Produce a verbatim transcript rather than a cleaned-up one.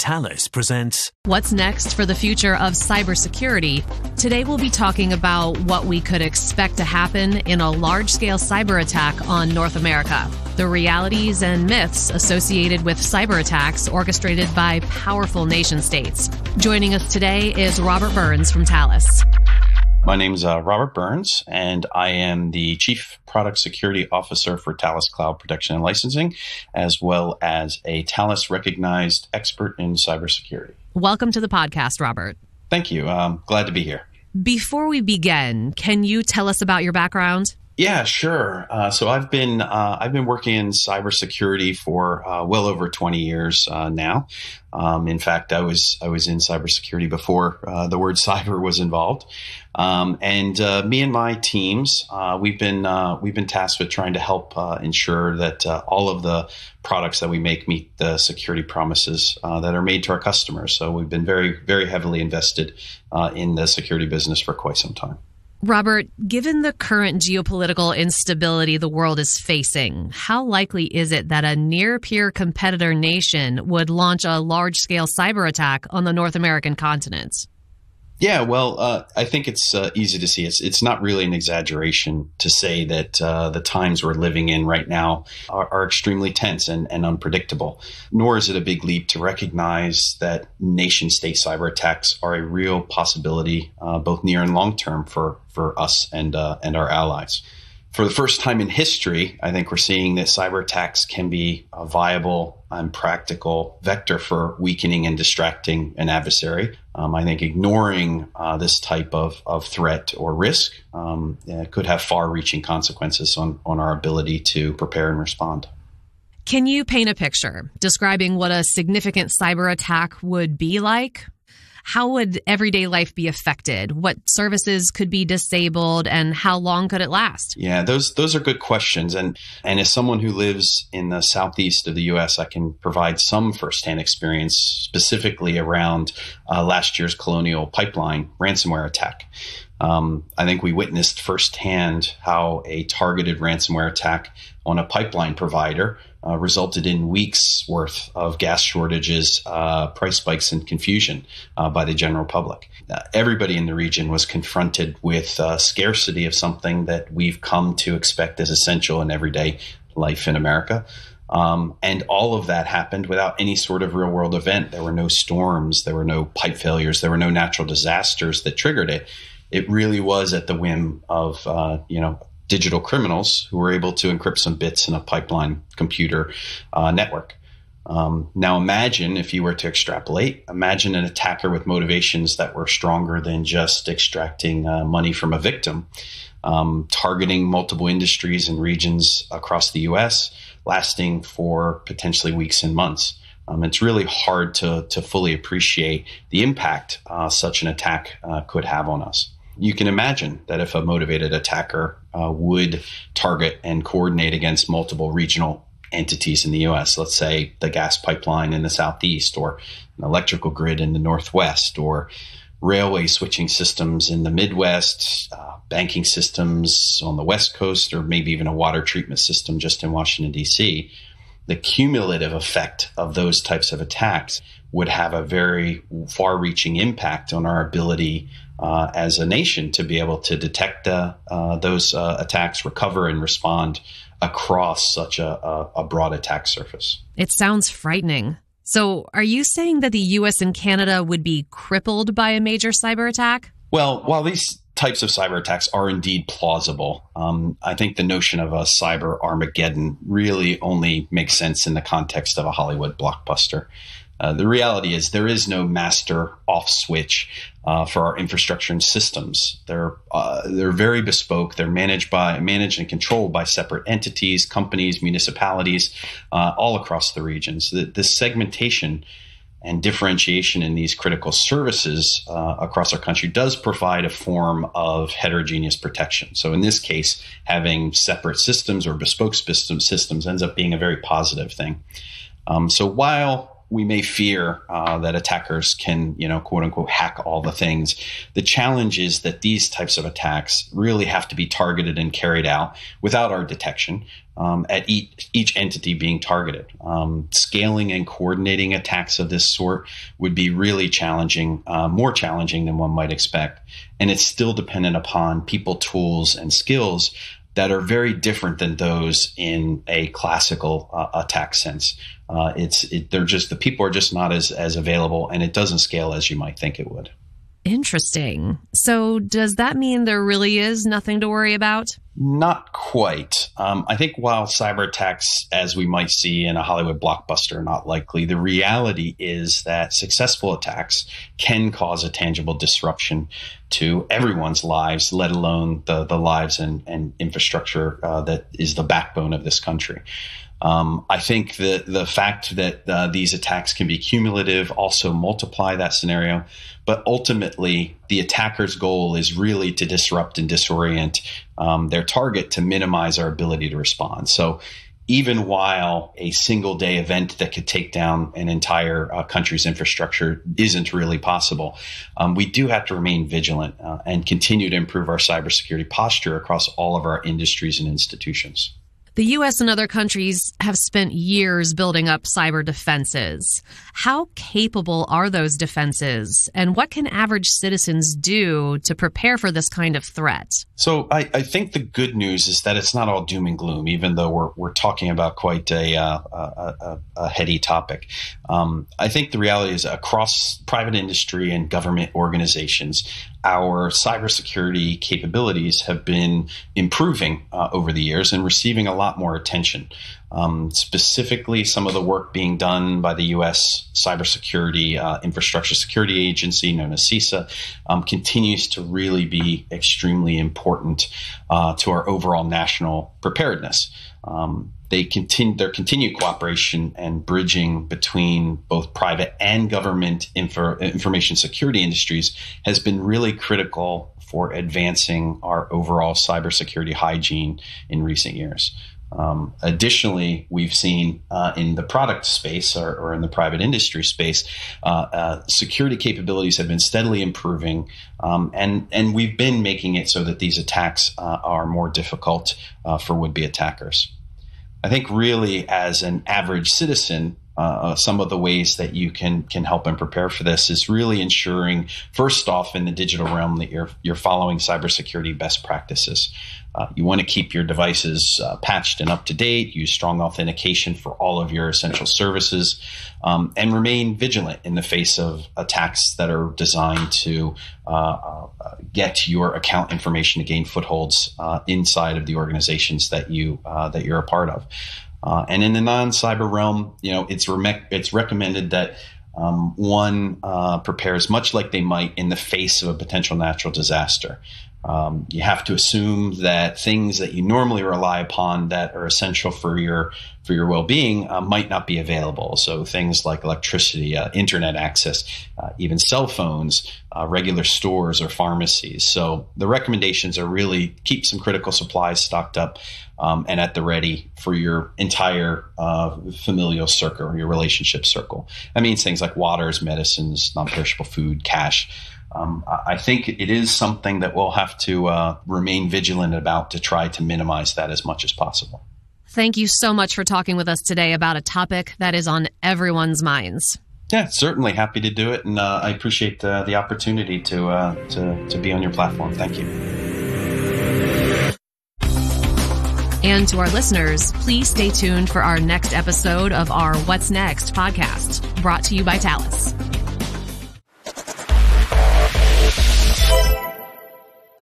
Thales presents What's next for the future of cybersecurity? Today we'll be talking about what we could expect to happen in a large-scale cyber attack on North America, the realities and myths associated with cyber attacks orchestrated by powerful nation-states. Joining us today is Robert Burns from Thales. My name is uh, Robert Burns, and I am the Chief Product Security Officer for Thales Cloud Protection and Licensing, as well as a Thales recognized expert in cybersecurity. Welcome to the podcast, Robert. Thank you. I'm glad to be here. Before we begin, can you tell us about your background? Yeah, sure. Uh, so I've been uh, I've been working in cybersecurity for uh, well over twenty years uh, now. Um, in fact, I was I was in cybersecurity before uh, the word cyber was involved. Um, and uh, me and my teams, uh, we've been uh, we've been tasked with trying to help uh, ensure that uh, all of the products that we make meet the security promises uh, that are made to our customers. So we've been very very heavily invested uh, in the security business for quite some time. Robert, given the current geopolitical instability the world is facing, how likely is it that a near-peer competitor nation would launch a large-scale cyber attack on the North American continent? Yeah, well, uh, I think it's uh, easy to see. It's it's not really an exaggeration to say that uh, the times we're living in right now are, are extremely tense and, and unpredictable. Nor is it a big leap to recognize that nation-state cyber attacks are a real possibility, uh, both near and long term, for for us and uh, and our allies. For the first time in history, I think we're seeing that cyber attacks can be a viable and practical vector for weakening and distracting an adversary. Um, I think ignoring uh, this type of, of threat or risk um, yeah, could have far-reaching consequences on, on our ability to prepare and respond. Can you paint a picture describing what a significant cyber attack would be like? How would everyday life be affected? What services could be disabled, and how long could it last? Yeah, those those are good questions. And and as someone who lives in the southeast of the U S, I can provide some firsthand experience specifically around uh, last year's Colonial Pipeline ransomware attack. Um, I think we witnessed firsthand how a targeted ransomware attack on a pipeline provider uh, resulted in weeks worth of gas shortages, uh, price spikes, and confusion uh, by the general public. Uh, everybody in the region was confronted with uh, scarcity of something that we've come to expect as essential in everyday life in America. Um, and all of that happened without any sort of real world event. There were no storms, there were no pipe failures, there were no natural disasters that triggered it. It really was at the whim of, uh, you know, digital criminals who were able to encrypt some bits in a pipeline computer uh, network. Um, now imagine, if you were to extrapolate, imagine an attacker with motivations that were stronger than just extracting uh, money from a victim, um, targeting multiple industries and regions across the U S, lasting for potentially weeks and months. Um, it's really hard to, to fully appreciate the impact uh, such an attack uh, could have on us. You can imagine that if a motivated attacker uh, would target and coordinate against multiple regional entities in the U S, let's say the gas pipeline in the southeast, or an electrical grid in the northwest, or railway switching systems in the Midwest, uh, banking systems on the West Coast, or maybe even a water treatment system just in Washington, D C, the cumulative effect of those types of attacks would have a very far-reaching impact on our ability uh, as a nation to be able to detect uh, uh, those uh, attacks, recover, and respond across such a, a, a broad attack surface. It sounds frightening. So are you saying that the U S and Canada would be crippled by a major cyber attack? Well, while these types of cyber attacks are indeed plausible, um, I think the notion of a cyber Armageddon really only makes sense in the context of a Hollywood blockbuster. Uh, the reality is there is no master off switch uh, for our infrastructure and systems. They're uh, they're very bespoke. They're managed by managed and controlled by separate entities, companies, municipalities, uh, all across the regions. The, the segmentation and differentiation in these critical services uh, across our country does provide a form of heterogeneous protection. So in this case, having separate systems or bespoke system systems ends up being a very positive thing. Um, so while we may fear uh, that attackers can, you know, quote unquote, hack all the things, the challenge is that these types of attacks really have to be targeted and carried out without our detection um, at each, each entity being targeted. Um, scaling and coordinating attacks of this sort would be really challenging, uh, more challenging than one might expect. And it's still dependent upon people, tools, and skills that are very different than those in a classical uh, attack sense. Uh, it's it, they're just the people are just not as as available, and it doesn't scale as you might think it would. Interesting. So does that mean there really is nothing to worry about? Not quite. Um, I think while cyber attacks, as we might see in a Hollywood blockbuster, are not likely, the reality is that successful attacks can cause a tangible disruption to everyone's lives, let alone the, the lives and, and infrastructure uh, that is the backbone of this country. Um, I think that the fact that uh, these attacks can be cumulative also multiply that scenario. But ultimately, the attacker's goal is really to disrupt and disorient um, their target to minimize our ability to respond. So even while a single day event that could take down an entire uh, country's infrastructure isn't really possible, um, we do have to remain vigilant uh, and continue to improve our cybersecurity posture across all of our industries and institutions. The U S and other countries have spent years building up cyber defenses. How capable are those defenses, and what can average citizens do to prepare for this kind of threat? So I, I think the good news is that it's not all doom and gloom, even though we're we're talking about quite a, uh, a, a, a heady topic. Um, I think the reality is across private industry and government organizations, our cybersecurity capabilities have been improving uh, over the years and receiving a lot more attention. Um, specifically, some of the work being done by the U S Cybersecurity uh, Infrastructure Security Agency, known as CISA, um, continues to really be extremely important uh, to our overall national preparedness. Um, They continue their continued cooperation and bridging between both private and government info, information security industries has been really critical for advancing our overall cybersecurity hygiene in recent years. Um, additionally, we've seen uh, in the product space or, or in the private industry space, uh, uh, security capabilities have been steadily improving, um, and and we've been making it so that these attacks uh, are more difficult uh, for would-be attackers. I think really as an average citizen, uh, some of the ways that you can can help and prepare for this is really ensuring, first off, in the digital realm, that you're you're following cybersecurity best practices. Uh, you want to keep your devices uh, patched and up to date, use strong authentication for all of your essential services, um, and remain vigilant in the face of attacks that are designed to uh, uh, get your account information to gain footholds uh, inside of the organizations that you uh, that you're a part of. Uh, and in the non-cyber realm, you know, it's re- it's recommended that um, one uh, prepares much like they might in the face of a potential natural disaster. Um, you have to assume that things that you normally rely upon that are essential for your for your well-being uh, might not be available. So things like electricity, uh, internet access, uh, even cell phones, uh, regular stores or pharmacies. So the recommendations are really keep some critical supplies stocked up um, and at the ready for your entire uh, familial circle or your relationship circle. That means things like waters, medicines, non-perishable food, cash. Um, I think it is something that we'll have to uh, remain vigilant about to try to minimize that as much as possible. Thank you so much for talking with us today about a topic that is on everyone's minds. Yeah, certainly happy to do it. And uh, I appreciate uh, the opportunity to, uh, to, to be on your platform. Thank you. And to our listeners, please stay tuned for our next episode of our What's Next podcast, brought to you by Thales.